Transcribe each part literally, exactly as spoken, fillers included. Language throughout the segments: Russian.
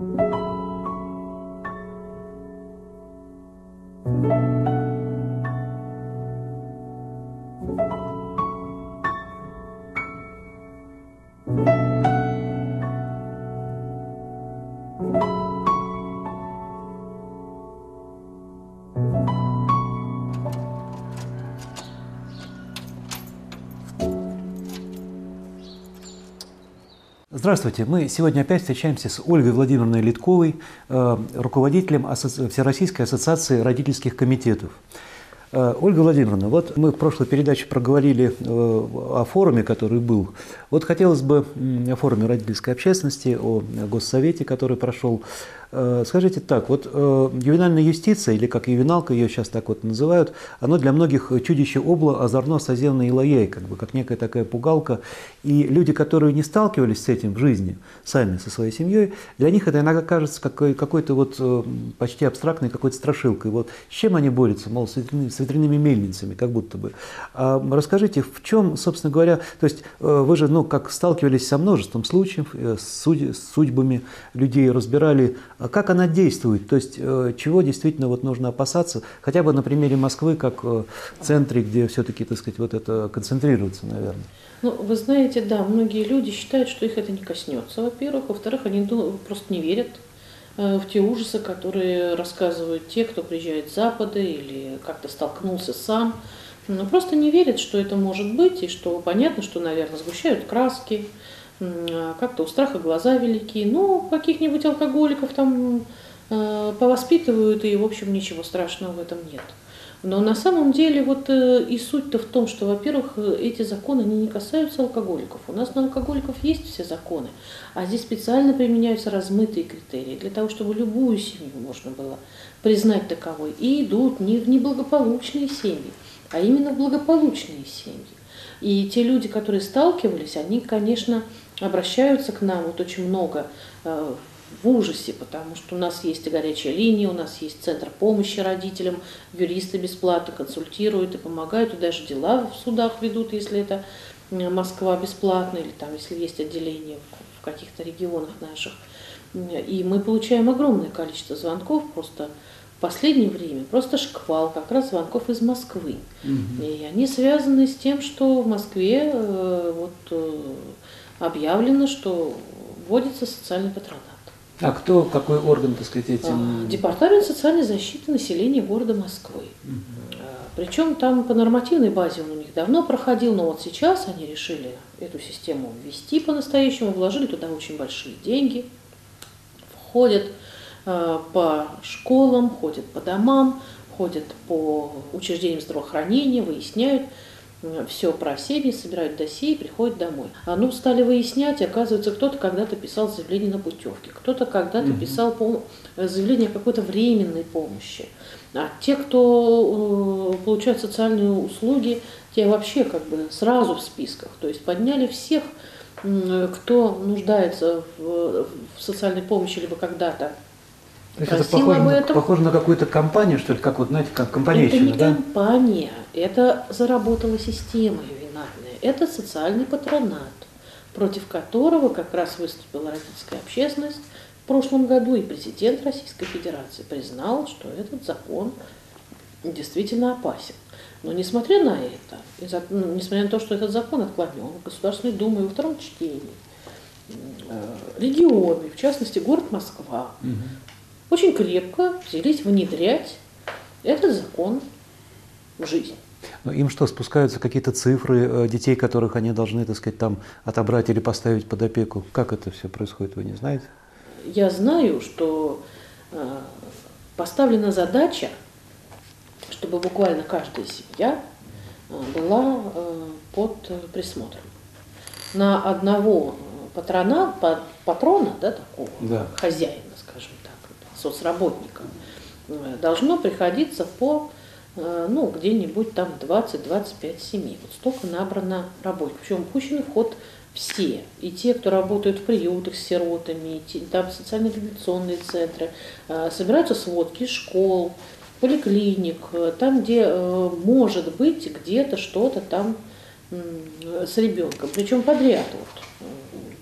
Здравствуйте. Мы сегодня опять встречаемся с Ольгой Владимировной Литковой, руководителем Всероссийской ассоциации родительских комитетов. Ольга Владимировна, вот мы в прошлой передаче проговорили о форуме, который был. Вот хотелось бы о форуме родительской общественности, о Госсовете, который прошел. Скажите так, вот ювенальная юстиция, или как ювеналка, ее сейчас так вот называют, оно для многих чудище обла, озорно, соземно и лояй, как бы, как некая такая пугалка. И люди, которые не сталкивались с этим в жизни, сами со своей семьей, для них это иногда кажется какой- какой-то вот почти абстрактной какой-то страшилкой. Вот с чем они борются, мол, с ветряными, с ветряными мельницами, как будто бы. А расскажите, в чем, собственно говоря, то есть вы же, ну, как сталкивались со множеством случаев, с, судь, с судьбами людей, разбирали, как она действует, то есть чего действительно вот нужно опасаться, хотя бы на примере Москвы, как в центре, где все-таки, так сказать, вот это концентрируется, наверное. Ну, вы знаете, да, многие люди считают, что их это не коснется, во-первых. Во-вторых, они просто не верят в те ужасы, которые рассказывают те, кто приезжает с Запада или как-то столкнулся сам. Но просто не верят, что это может быть, и что понятно, что, наверное, сгущают краски, как-то у страха глаза велики. Ну, каких-нибудь алкоголиков там э, повоспитывают, и, в общем, ничего страшного в этом нет. Но на самом деле вот э, и суть-то в том, что, во-первых, эти законы они не касаются алкоголиков. У нас на алкоголиков есть все законы, а здесь специально применяются размытые критерии для того, чтобы любую семью можно было признать таковой. И идут не в неблагополучные семьи, а именно в благополучные семьи. И те люди, которые сталкивались, они, конечно, обращаются к нам вот очень много э, в ужасе, потому что у нас есть и горячая линия, у нас есть центр помощи родителям, юристы бесплатно консультируют и помогают, и даже дела в судах ведут, если это Москва бесплатно, или там, если есть отделение в каких-то регионах наших. И мы получаем огромное количество звонков, просто в последнее время, просто шквал как раз звонков из Москвы. Угу. И они связаны с тем, что в Москве э, вот, э, объявлено, что вводится социальный патронат. А кто, какой орган, так сказать, этим? Департамент социальной защиты населения города Москвы. Угу. Причем там по нормативной базе он у них давно проходил, но вот сейчас они решили эту систему ввести по-настоящему, вложили туда очень большие деньги, ходят э, по школам, ходят по домам, ходят по учреждениям здравоохранения, выясняют все про семьи, собирают досье и приходят домой. А ну, стали выяснять, оказывается, кто-то когда-то писал заявление на путевки, кто-то когда-то угу. писал пом- заявление о какой-то временной помощи. А те, кто э, получают социальные услуги, те вообще как бы сразу в списках. То есть подняли всех, э, кто нуждается в, в социальной помощи, либо когда-то. То есть это похоже, на, похоже на какую-то компанию, что ли, как вот, знаете, как компанейщина, да? Это не компания, это заработала система ювенальная, это социальный патронат, против которого как раз выступила родительская общественность в прошлом году, и президент Российской Федерации признал, что этот закон действительно опасен. Но несмотря на это, ну, несмотря на то, что этот закон отклонен в Государственной Думе во втором чтении, регионы, в частности город Москва, угу. очень крепко взялись внедрять этот закон в жизнь. Но им что, спускаются какие-то цифры детей, которых они должны, так сказать, там отобрать или поставить под опеку? Как это все происходит, вы не знаете? Я знаю, что э, поставлена задача, чтобы буквально каждая семья э, была э, под присмотром. На одного патрона, патрона, да, такого да. хозяина, скажем так, соцработника, должно приходиться по, ну, где-нибудь там двадцать-двадцать пять семей. Вот столько набрано работников. Причем пущены в ход все. И те, кто работают в приютах с сиротами, и те, там социально-реабилитационные центры. Собираются сводки из школ, поликлиник, там, где может быть где-то что-то там с ребенком. Причем подряд. Вот.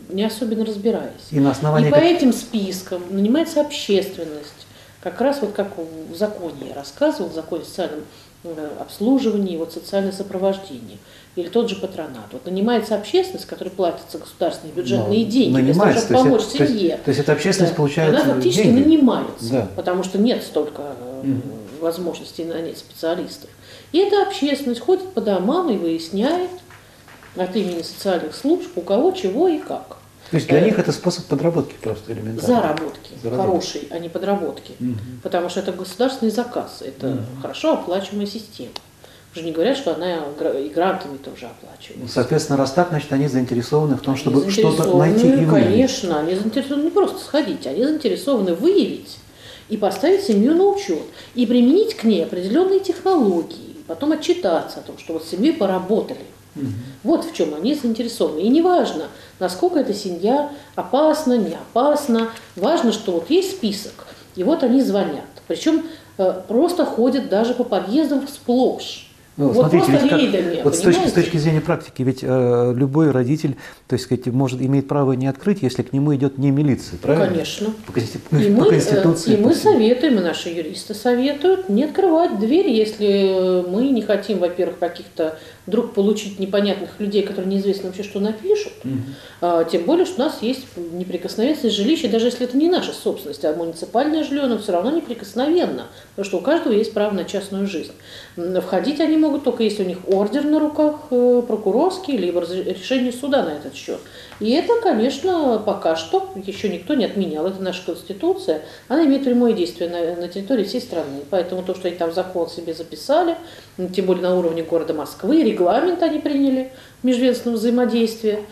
не особенно разбираясь. И на основании И по как... этим спискам нанимается общественность, как раз вот как в законе я рассказывал, в законе о социальном обслуживании, вот социальное сопровождение, или тот же патронат. Вот нанимается общественность, которая платится государственные бюджетные Но деньги, для того, чтобы помочь это, семье. То есть, то есть эта общественность да. получает Она фактически деньги. нанимается, Да. потому что нет столько угу. возможностей нанять специалистов. И эта общественность ходит по домам и выясняет от имени социальных служб, у кого, чего и как. То есть для них это способ подработки просто элементарно. Заработки, Заработки. хорошей, а не подработки. Угу. Потому что это государственный заказ, это угу. хорошо оплачиваемая система. Уже не говорят, что она и грантами тоже оплачивается. Соответственно, раз так, значит, они заинтересованы в том, чтобы что-то найти и выявить. Конечно, они заинтересованы не просто сходить, они заинтересованы выявить и поставить семью на учет, и применить к ней определенные технологии, потом отчитаться о том, что вот с семьей поработали. Угу. Вот в чем они заинтересованы. И неважно, насколько эта семья опасна, не опасна, важно, что вот есть список, и вот они звонят. Причем э, просто ходят даже по подъездам сплошь. Ну, вот смотрите, просто ведь рейдами, как, вот с точки, с точки зрения практики, ведь э, любой родитель, то есть сказать, может имеет право не открыть, если к нему идет не милиция, правильно? Конечно. По, по, и по мы, Конституции. И мы советуем, и наши юристы советуют не открывать дверь, если мы не хотим, во-первых, каких-то вдруг получить непонятных людей, которые неизвестно вообще, что напишут. Угу. А, тем более, что у нас есть неприкосновенность жилища, даже если это не наша собственность, а муниципальное жилье, но все равно неприкосновенно, потому что у каждого есть право на частную жизнь. Входить они могут только если у них ордер на руках прокурорский, либо решение суда на этот счет. И это, конечно, пока что еще никто не отменял. Это наша Конституция. Она имеет прямое действие на, на территории всей страны. Поэтому то, что они там закон себе записали, тем более на уровне города Москвы, регламент они приняли межведомственного взаимодействия,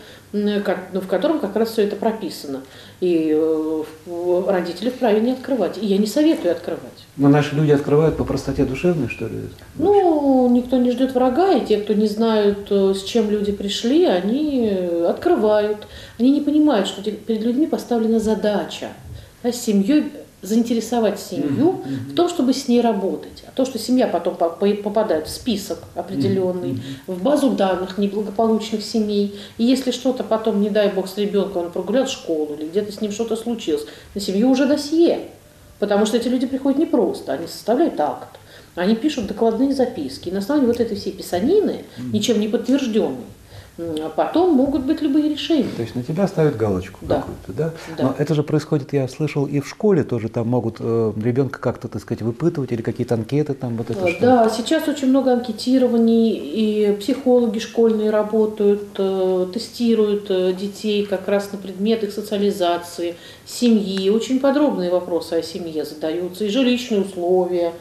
в котором как раз все это прописано. И родители вправе не открывать. И я не советую открывать. Но наши люди открывают по простоте душевной, что ли? Ну, никто не ждет врага, и те, кто не знают, с чем люди пришли, они открывают. Они не понимают, что перед людьми поставлена задача, да, с семьей, заинтересовать семью mm-hmm. в том, чтобы с ней работать. А то, что семья потом попадает в список определенный, mm-hmm. в базу данных неблагополучных семей, и если что-то потом, не дай бог, с ребенком, он прогулял школу, или где-то с ним что-то случилось, на семью уже досье. Потому что эти люди приходят не просто, они составляют акт, они пишут докладные записки. И на основании вот этой всей писанины, mm-hmm. ничем не подтвержденной, потом могут быть любые решения. То есть на тебя ставят галочку да. какую-то, да? да? Но это же происходит, я слышал, и в школе тоже там могут э, ребенка как-то, так сказать, выпытывать, или какие-то анкеты там, вот это что? Да, сейчас очень много анкетирований, и психологи школьные работают, э, тестируют э, детей как раз на предмет их социализации, семьи. Очень подробные вопросы о семье задаются, и жилищные условия,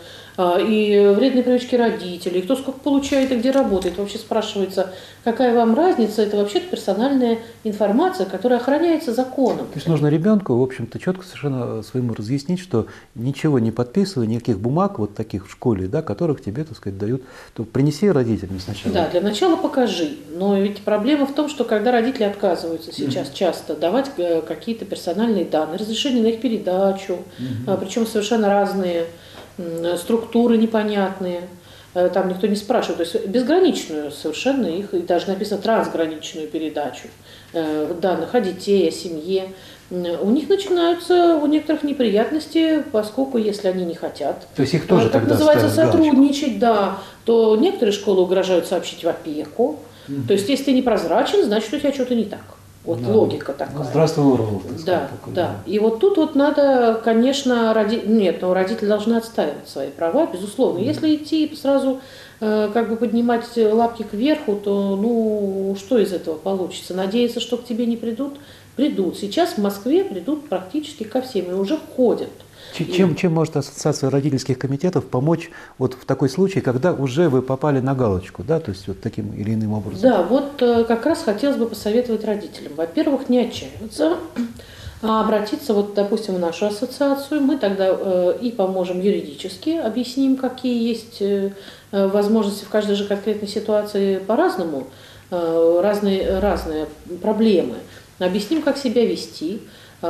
и вредные привычки родителей, кто сколько получает и где работает. Вообще спрашивается, какая вам разница, это вообще-то персональная информация, которая охраняется законом. То есть нужно ребенку, в общем-то, четко совершенно своему разъяснить, что ничего не подписывай, никаких бумаг вот таких в школе, да, которых тебе, так сказать, дают, то принеси родителям сначала. Да, для начала покажи. Но ведь проблема в том, что когда родители отказываются сейчас mm-hmm. часто давать какие-то персональные данные, разрешение на их передачу, mm-hmm. причем совершенно разные структуры непонятные, там никто не спрашивает, то есть безграничную совершенно их, и даже написано трансграничную передачу данных о детей, о семье, у них начинаются у некоторых неприятности, поскольку если они не хотят, то есть их тоже как тогда называется, галочку. сотрудничать, да, то некоторые школы угрожают сообщить в опеку, mm-hmm. то есть если ты не прозрачен, значит у тебя что-то не так. Вот да. логика такая. Здравствуй, урод. Да, такой, да, да. И вот тут вот надо, конечно, роди... нет, но родители должны отстаивать свои права, безусловно. Mm-hmm. Если идти сразу э, как бы поднимать лапки кверху, то ну что из этого получится? Надеяться, что к тебе не придут? Придут. Сейчас в Москве придут практически ко всем и уже ходят. Чем, чем может ассоциация родительских комитетов помочь вот в такой случай, когда уже вы попали на галочку, да, то есть вот таким или иным образом? Да, вот как раз хотелось бы посоветовать родителям. Во-первых, не отчаиваться, а обратиться, вот, допустим, в нашу ассоциацию. Мы тогда э, и поможем юридически, объясним, какие есть э, возможности в каждой же конкретной ситуации по-разному, э, разные, разные проблемы. Объясним, как себя вести.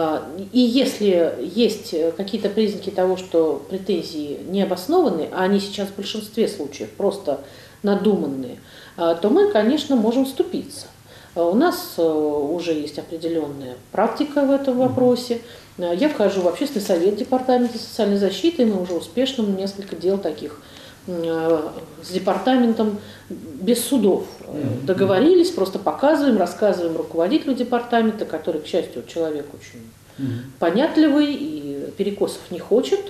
И если есть какие-то признаки того, что претензии не обоснованы, а они сейчас в большинстве случаев просто надуманные, то мы, конечно, можем вступиться. У нас уже есть определенная практика в этом вопросе. Я вхожу в общественный совет департамента социальной защиты, и мы уже успешно несколько дел таких с департаментом без судов договорились, просто показываем, рассказываем руководителю департамента, который, к счастью, человек очень понятливый и перекосов не хочет.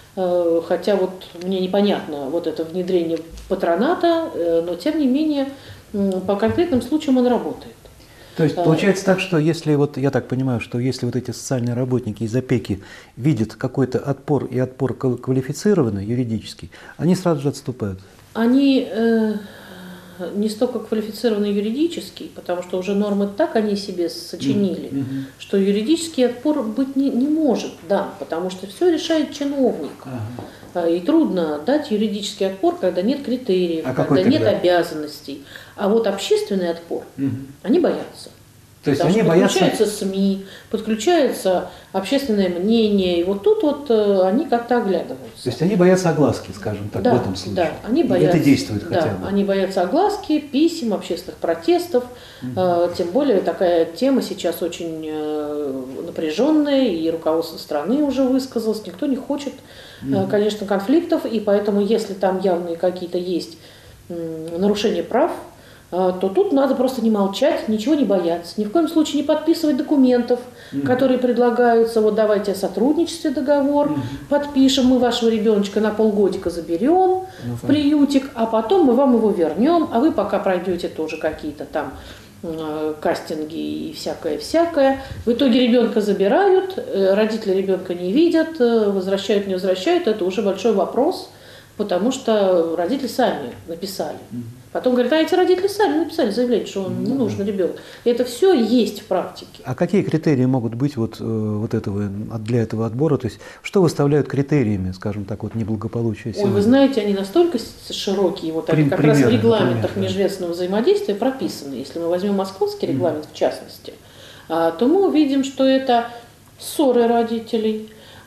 Хотя вот мне непонятно вот это внедрение патроната, но тем не менее по конкретным случаям он работает. То есть получается так, что если, вот я так понимаю, что если вот эти социальные работники из опеки видят какой-то отпор и отпор квалифицированный, юридический, они сразу же отступают? Они э, не столько квалифицированный юридический, потому что уже нормы так они себе сочинили, mm-hmm. что юридический отпор быть не, не может, да, потому что все решает чиновник. Uh-huh. И трудно дать юридический отпор, когда нет критериев, а когда нет тогда? обязанностей. А вот общественный отпор, угу. они боятся. То есть Потому они что боятся... подключаются СМИ, подключается общественное мнение, и вот тут вот они как-то оглядываются. То есть они боятся огласки, скажем так, да, в этом случае. Да, они боятся, это действует да, хотя бы. Они боятся огласки, писем, общественных протестов. Угу. Тем более такая тема сейчас очень напряженная, и руководство страны уже высказалось. Никто не хочет, угу. конечно, конфликтов, и поэтому если там явные какие-то есть нарушения прав, то тут надо просто не молчать, ничего не бояться, ни в коем случае не подписывать документов, mm-hmm. которые предлагаются, вот давайте о сотрудничестве договор, mm-hmm. подпишем, мы вашего ребеночка на полгодика заберем mm-hmm. в приютик, а потом мы вам его вернем, а вы пока пройдете тоже какие-то там э, кастинги и всякое-всякое. В итоге ребенка забирают, э, родители ребенка не видят, э, возвращают, не возвращают, это уже большой вопрос, потому что родители сами написали. Mm-hmm. Потом говорят, а эти родители сами написали заявление, что он не нужен ребенок. Это все есть в практике. А какие критерии могут быть вот, вот этого, для этого отбора? То есть что выставляют критериями, скажем так, вот неблагополучия семьи? Ой, вы знаете, они настолько широкие, вот они При, как примерно, раз в регламентах например, межведомственного да. взаимодействия прописаны. Если мы возьмем московский регламент mm. в частности, то мы увидим, что это ссоры родителей,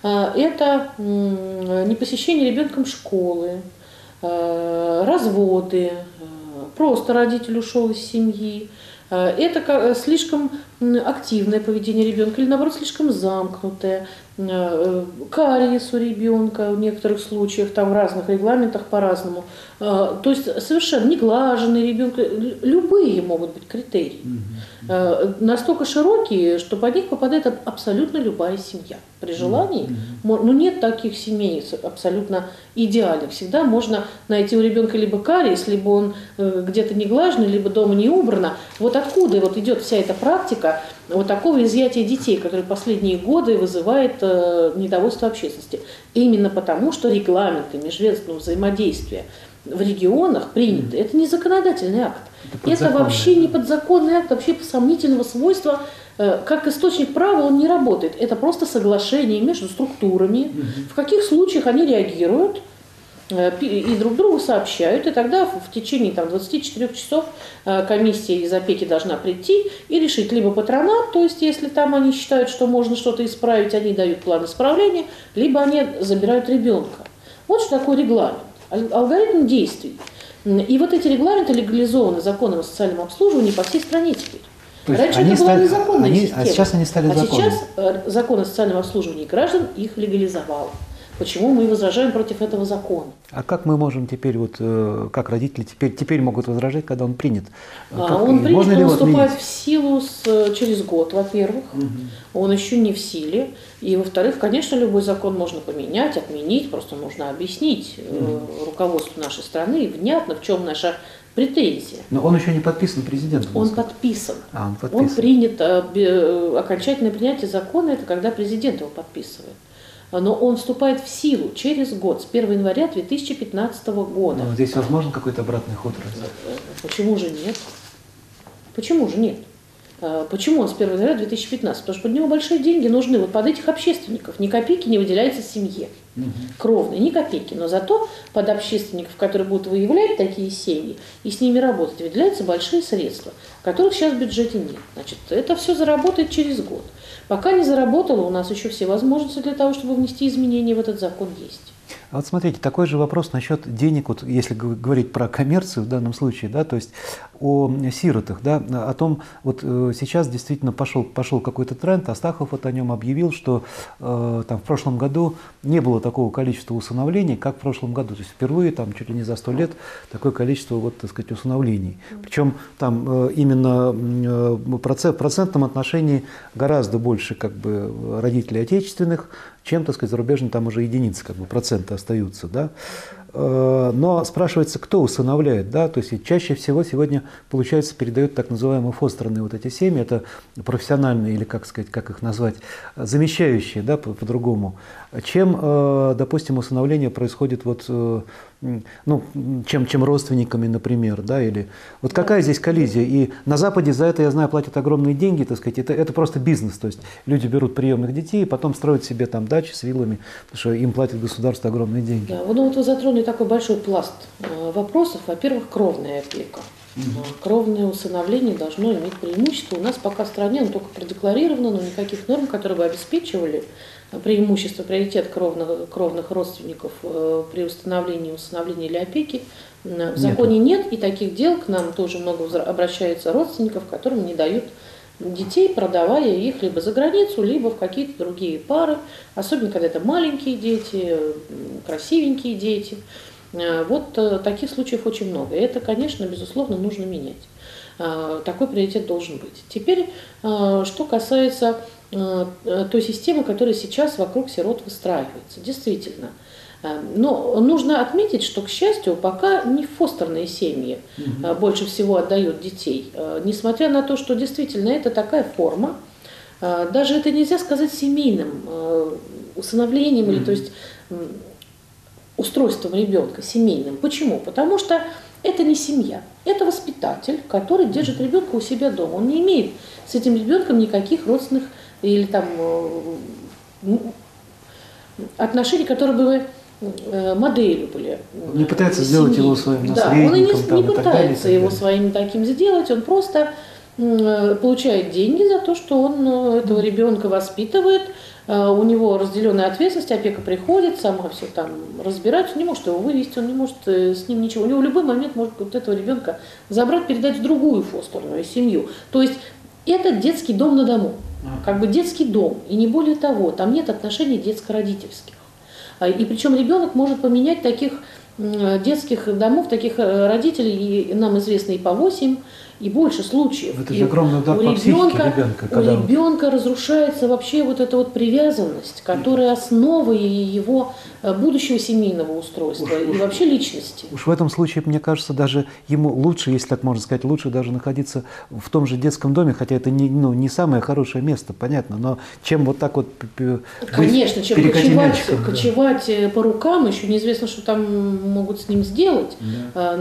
это непосещение ребенком школы, разводы, просто родитель ушел из семьи, это слишком активное поведение ребенка или наоборот слишком замкнутое, кариес у ребенка в некоторых случаях, там в разных регламентах по-разному, то есть совершенно неглаженный ребенок, любые могут быть критерии, mm-hmm. настолько широкие, что под них попадает абсолютно любая семья. При желании, mm-hmm. ну нет таких семей абсолютно идеальных, всегда можно найти у ребенка либо кариес, либо он где-то неглаженный, либо дома не убрано. Вот откуда вот идет вся эта практика вот такого изъятия детей, который последние годы вызывает э, недовольство общественности. Именно потому, что регламенты межведомственного взаимодействия в регионах приняты. Это не законодательный акт. Это, это вообще не подзаконный акт, вообще сомнительного свойства. Э, как источник права он не работает. Это просто соглашение между структурами, угу. в каких случаях они реагируют и друг другу сообщают, и тогда в течение там, двадцати четырёх часов комиссия из опеки должна прийти и решить либо патронат, то есть если там они считают, что можно что-то исправить, они дают план исправления, либо они забирают ребенка. Вот что такое регламент, алгоритм действий. И вот эти регламенты легализованы законом о социальном обслуживании по всей стране теперь. Раньше это была стали, незаконная они, система, а сейчас они стали а законом. сейчас закон о социальном обслуживании граждан их легализовал. Почему мы возражаем против этого закона? А как мы можем теперь, вот, как родители теперь, теперь могут возражать, когда он принят? А, он принят, можно он вступает в силу с, через год, во-первых. Угу. Он еще не в силе. И, во-вторых, конечно, любой закон можно поменять, отменить. Просто нужно объяснить угу. руководству нашей страны внятно, в чем наша претензия. Но он еще не подписан президентом. Он подписан. А, он подписан. Он принят. Окончательное принятие закона – это когда президент его подписывает. Но он вступает в силу через год, с первого января две тысячи пятнадцатого года. Но здесь возможен какой-то обратный ход? Почему же нет? Почему же нет? Почему он с первого января две тысячи пятнадцатого? Потому что под него большие деньги нужны. Вот под этих общественников ни копейки не выделяется семье. Угу. Кровные, ни копейки. Но зато под общественников, которые будут выявлять такие семьи и с ними работать, выделяются большие средства, которых сейчас в бюджете нет. Значит, это все заработает через год. Пока не заработало, у нас еще все возможности для того, чтобы внести изменения в этот закон есть. А вот смотрите, такой же вопрос насчет денег, вот если говорить про коммерцию в данном случае, да, то есть о сиротах, да, о том, вот сейчас действительно пошел, пошел какой-то тренд, Астахов вот о нем объявил, что э, там в прошлом году не было такого количества усыновлений, как в прошлом году, то есть впервые там чуть ли не за сто лет такое количество, вот, так сказать, усыновлений. Причем там э, именно э, процент, в процентном отношении гораздо больше как бы родителей отечественных, чем, так сказать, зарубежно, там уже единицы, как бы, проценты остаются, да. Но спрашивается, кто усыновляет, да, то есть чаще всего сегодня, получается, передают так называемые фостерные вот эти семьи, это профессиональные, или, как сказать, как их назвать, замещающие, да, по-другому, чем, допустим, усыновление происходит вот, ну, чем, чем родственниками, например, да, или вот какая здесь коллизия, и на Западе за это, я знаю, платят огромные деньги, так сказать, это, это просто бизнес, то есть люди берут приемных детей и потом строят себе там дачи с виллами, потому что им платит государство огромные деньги. Да, ну вот вы затронули такой большой пласт вопросов. Во-первых, кровная опека. Угу. Кровное усыновление должно иметь преимущество. У нас пока в стране оно только продекларировано, но никаких норм, которые бы обеспечивали преимущество, приоритет кровных, кровных родственников при установлении усыновления или опеки в законе нет. нет. И таких дел к нам тоже много обращаются родственников, которым не дают детей, продавая их либо за границу, либо в какие-то другие пары, особенно когда это маленькие дети, красивенькие дети. Вот таких случаев очень много. И это, конечно, безусловно, нужно менять. Такой приоритет должен быть. Теперь, что касается той системы, которая сейчас вокруг сирот выстраивается. Действительно. Но нужно отметить, что, к счастью, пока не фостерные семьи угу. больше всего отдают детей. Несмотря на то, что действительно это такая форма, даже это нельзя сказать семейным усыновлением, угу. или то есть устройством ребенка, семейным. Почему? Потому что это не семья, это воспитатель, который держит ребенка у себя дома. Он не имеет с этим ребенком никаких родственных или там отношений, которые бы моделью были. Не пытается сделать его своим наследником. Да, он и не, там, не пытается его своим таким сделать, он просто получает деньги за то, что он этого ребенка воспитывает, у него разделенная ответственность, опека приходит, сама все там разбирать, он не может его вывести, он не может с ним ничего, у него в любой момент может вот этого ребенка забрать, передать в другую фостерную семью. То есть это детский дом на дому, как бы детский дом, и не более того, там нет отношений детско-родительских. И причем ребенок может поменять таких детских домов, таких родителей, и нам известно и по восемь, и больше случаев. Это же огромный удар по психике ребенка. У ребенка разрушается вообще вот эта вот привязанность, которая основа его будущего семейного устройства уж, и уж, вообще личности. Уж в этом случае, мне кажется, даже ему лучше, если так можно сказать, лучше даже находиться в том же детском доме, хотя это не, ну, не самое хорошее место, понятно, но чем вот так вот Конечно, чем кочевать, да. кочевать по рукам, еще неизвестно, что там могут с ним сделать, да.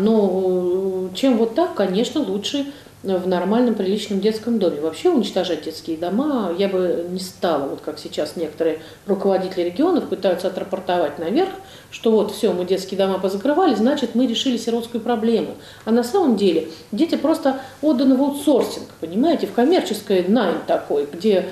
но чем вот так, конечно, лучше в нормальном, приличном детском доме. Вообще уничтожать детские дома я бы не стала, вот как сейчас некоторые руководители регионов пытаются отрапортовать наверх, что вот все, мы детские дома позакрывали, значит мы решили сиротскую проблему. А на самом деле дети просто отданы в аутсорсинг, понимаете, в коммерческий найм такой, где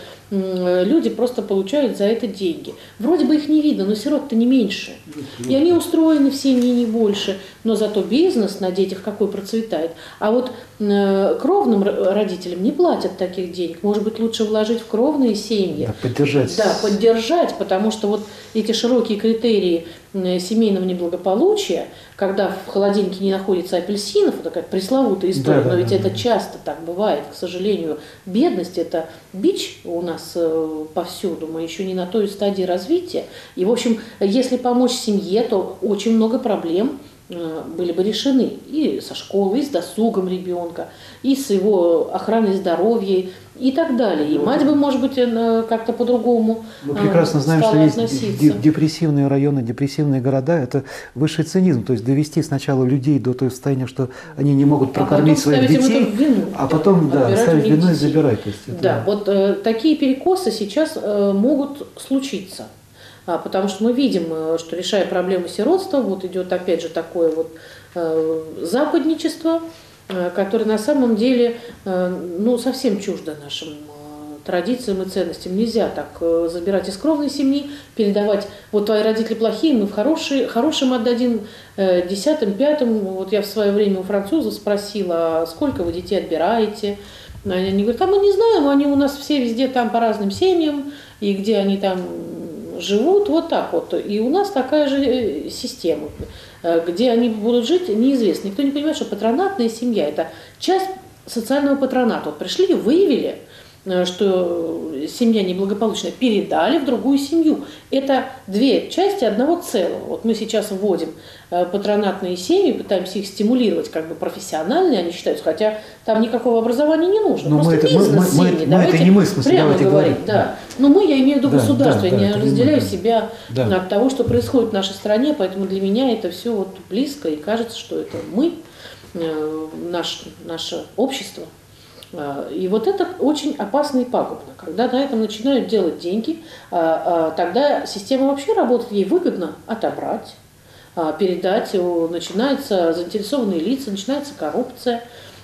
люди просто получают за это деньги. Вроде бы их не видно, но сирот-то не меньше. И они устроены в семьи не больше, но зато бизнес на детях какой процветает. А вот э, кровным родителям не платят таких денег. Может быть, лучше вложить в кровные семьи. Да, поддержать. Да, поддержать, потому что вот эти широкие критерии семейного неблагополучия, когда в холодильнике не находится апельсинов, вот такая пресловутая история, да, но ведь да, это да. часто так бывает, к сожалению. Бедность – это бич у нас повсюду, мы еще не на той стадии развития. И, в общем, если помочь семье, то очень много проблем были бы решены и со школой, и с досугом ребенка, и с его охраной здоровья, и так далее. И мать бы, может быть, как-то по-другому Мы прекрасно знаем, что есть депрессивные районы, депрессивные города. Это высший цинизм. То есть довести сначала людей до того состояния, что они не могут прокормить а своих детей, вину, а потом да, ставить вину и забирать. То есть это, да, да, вот э, такие перекосы сейчас э, могут случиться. А, потому что мы видим, что решая проблему сиротства, вот идет опять же такое вот э, западничество, э, которое на самом деле э, ну, совсем чуждо нашим э, традициям и ценностям. Нельзя так э, забирать из кровной семьи, передавать, вот твои родители плохие, мы в хорошие, хорошим отдадим, э, десятым, пятым. Вот я в свое время у французов спросила, сколько вы детей отбираете. Они говорят, а мы не знаем, они у нас все везде там по разным семьям, и где они там живут, вот так вот. И у нас такая же система, где они будут жить, неизвестно. Никто не понимает, что патронатная семья – это часть социального патроната. Вот пришли, выявили, что семья неблагополучная, передали в другую семью. Это две части одного целого. Вот мы сейчас вводим патронатные семьи, пытаемся их стимулировать как бы профессионально, они считаются, хотя там никакого образования не нужно. Но просто бизнес-семьи. Давайте это не мы, в смысле, прямо говорить. говорить. Да. Да. Но мы, я имею в виду да, государство, да, я да, не разделяю да. себя да. от того, что происходит в нашей стране, поэтому для меня это все вот близко, и кажется, что это мы, наш, наше общество. И вот это очень опасно и пагубно. Когда на этом начинают делать деньги, тогда система вообще работает, ей выгодно отобрать, передать, начинаются заинтересованные лица, начинается коррупция.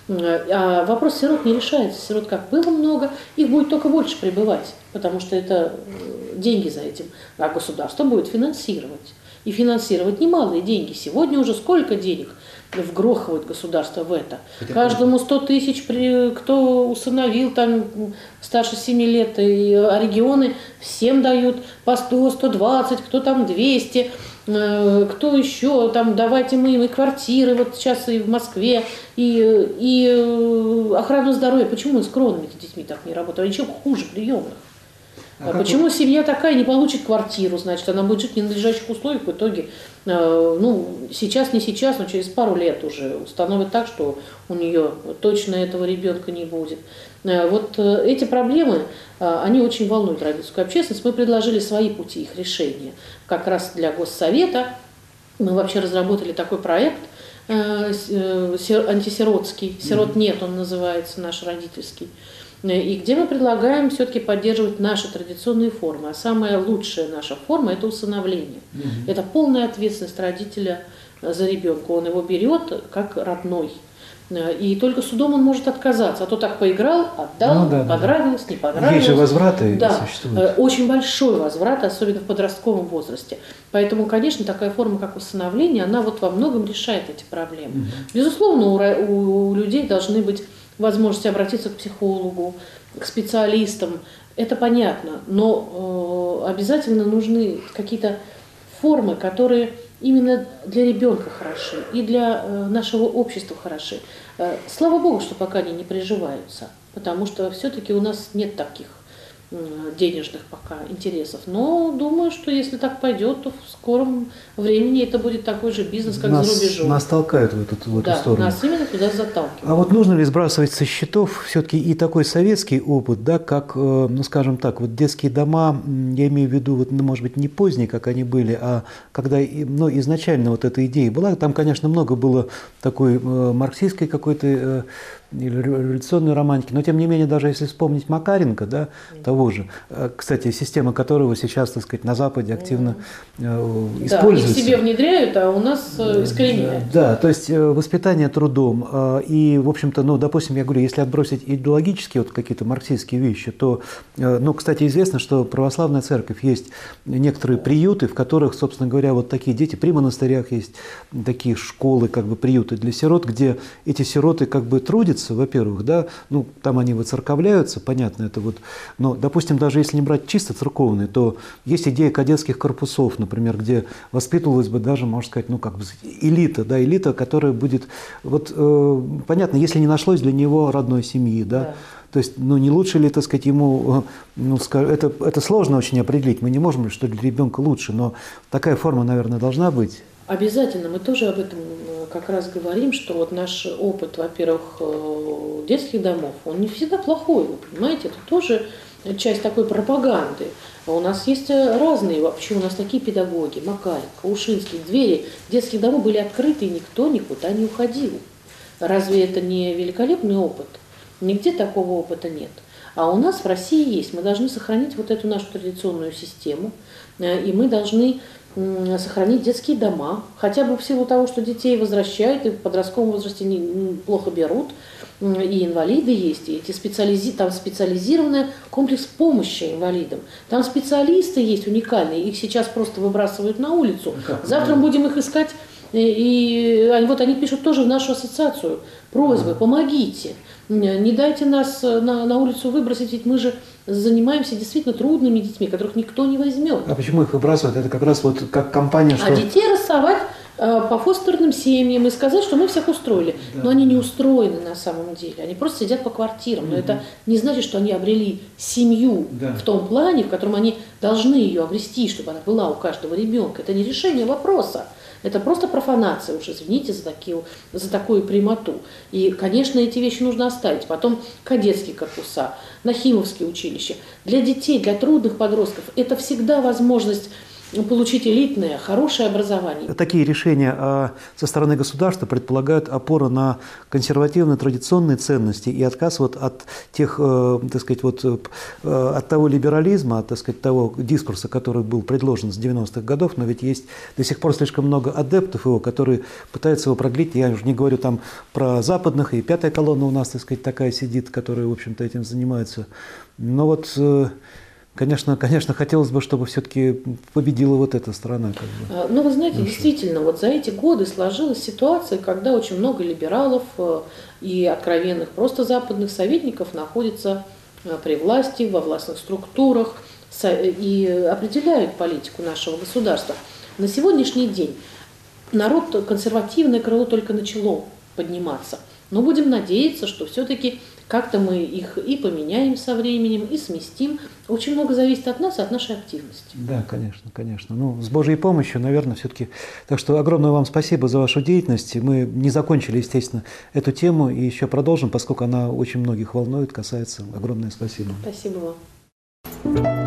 А вопрос сирот не решается. Сирот как было много, их будет только больше прибывать, потому что это деньги за этим. А государство будет финансировать. И финансировать немалые деньги. Сегодня уже сколько денег вгрохивает государство в это. это Каждому сто тысяч, кто усыновил там старше семи лет, и, а регионы всем дают по сто, сто двадцать, кто там двести, э, кто еще, там давайте мы им и квартиры, вот сейчас и в Москве, и, и охрану здоровья. Почему с кровными детьми так не работают? Они еще хуже приемных. А Почему вы... семья такая не получит квартиру, значит, она будет жить в ненадлежащих условиях, в итоге, э, ну, сейчас, не сейчас, но через пару лет уже установят так, что у нее точно этого ребенка не будет. Э, вот э, эти проблемы, э, они очень волнуют родительскую общественность. Мы предложили свои пути их решения. Как раз для Госсовета мы вообще разработали такой проект э, э, антисиротский, «Сирот нет» он называется, наш родительский. И где мы предлагаем все-таки поддерживать наши традиционные формы. А самая лучшая наша форма – это усыновление. Угу. Это полная ответственность родителя за ребенка. Он его берет как родной. И только судом он может отказаться. А то так поиграл, отдал, ну, да, понравилось, да. не понравилось. Есть же возвраты да. существуют. Очень большой возврат, особенно в подростковом возрасте. Поэтому, конечно, такая форма, как усыновление, она вот во многом решает эти проблемы. Угу. Безусловно, у, у людей должны быть возможности обратиться к психологу, к специалистам, это понятно, но э, обязательно нужны какие-то формы, которые именно для ребенка хороши и для э, нашего общества хороши. Э, слава Богу, что пока они не приживаются, потому что все-таки у нас нет таких э, денежных пока интересов. Но думаю, что если так пойдет, то в скором времени это будет такой же бизнес, как нас, за рубежом. Нас толкают в эту, в эту да, сторону. Нас именно туда заталкивают. А вот нужно ли сбрасывать со счетов все-таки и такой советский опыт, да, как, ну скажем так, вот детские дома, я имею в виду, вот, ну, может быть, не поздние, как они были, а когда ну, изначально вот эта идея была, там, конечно, много было такой э, марксистской какой-то э, или революционной романтики, но тем не менее, даже если вспомнить Макаренко, да, mm-hmm. того же, кстати, система которого сейчас, так сказать, на Западе активно mm-hmm. используется. Да, их себе внедряют, а у нас искореняют. Да, да, то есть воспитание трудом. И, в общем-то, ну, допустим, я говорю, если отбросить идеологические вот какие-то марксистские вещи, то, ну, кстати, известно, что православная церковь есть некоторые приюты, в которых, собственно говоря, вот такие дети, при монастырях есть такие школы, как бы приюты для сирот, где эти сироты как бы трудятся, во-первых, да, ну, там они выцерковляются, понятно, это вот, но, допустим, даже если не брать чисто церковные, то есть идея кадетских корпусов, например, где воспитывалась бы даже, можно сказать, ну, как бы элита, да, элита, которая будет, вот, э, понятно, если не нашлось для него родной семьи, да, да. То есть, ну, не лучше ли, так сказать, ему, ну, это, это сложно очень определить, мы не можем, что для ребенка лучше, но такая форма, наверное, должна быть. Обязательно, мы тоже об этом как раз говорим, что вот наш опыт, во-первых, детских домов, он не всегда плохой, вы понимаете, это тоже часть такой пропаганды. У нас есть разные вообще, у нас такие педагоги, Макаренко, Ушинский, двери детских домов были открыты, и никто никуда не уходил. Разве это не великолепный опыт? Нигде такого опыта нет. А у нас в России есть. Мы должны сохранить вот эту нашу традиционную систему, и мы должны сохранить детские дома, хотя бы в силу того, что детей возвращают и в подростковом возрасте не, плохо берут, и инвалиды есть, и эти специализи... там специализированный комплекс помощи инвалидам. Там специалисты есть уникальные, их сейчас просто выбрасывают на улицу. Завтра мы будем их искать, и, и вот они пишут тоже в нашу ассоциацию просьбы: помогите, не дайте нас на, на улицу выбросить, ведь мы же занимаемся действительно трудными детьми, которых никто не возьмет. А почему их выбрасывают? Это как раз вот как компания, что... А детей рассовать э, по фостерным семьям и сказать, что мы всех устроили. Да. Но они не устроены на самом деле. Они просто сидят по квартирам. Угу. Но это не значит, что они обрели семью, да, в том плане, в котором они должны ее обрести, чтобы она была у каждого ребенка. Это не решение вопроса. Это просто профанация, уж извините за, такие, за такую прямоту. И, конечно, эти вещи нужно оставить. Потом кадетские корпуса, нахимовские училища. Для детей, для трудных подростков это всегда возможность получить элитное, хорошее образование. Такие решения со стороны государства предполагают опору на консервативные традиционные ценности и отказ вот от тех, так сказать, вот, от того либерализма, от, так сказать, того дискурса, который был предложен с девяностых годов, но ведь есть до сих пор слишком много адептов его, которые пытаются его продлить. Я уже не говорю там про западных, и пятая колонна у нас, так сказать, такая сидит, которая, в общем-то, этим занимается. Но вот... Конечно, конечно, хотелось бы, чтобы все-таки победила вот эта страна. Как бы. Ну, вы знаете, ну, действительно, вот за эти годы сложилась ситуация, когда очень много либералов и откровенных просто западных советников находятся при власти, во властных структурах и определяют политику нашего государства. На сегодняшний день народ, консервативное крыло только начало подниматься. Но будем надеяться, что все-таки как-то мы их и поменяем со временем, и сместим. Очень много зависит от нас и от нашей активности. Да, конечно, конечно. Ну, с Божьей помощью, наверное, все-таки. Так что огромное вам спасибо за вашу деятельность. Мы не закончили, естественно, эту тему и еще продолжим, поскольку она очень многих волнует, касается. Огромное спасибо. Спасибо вам.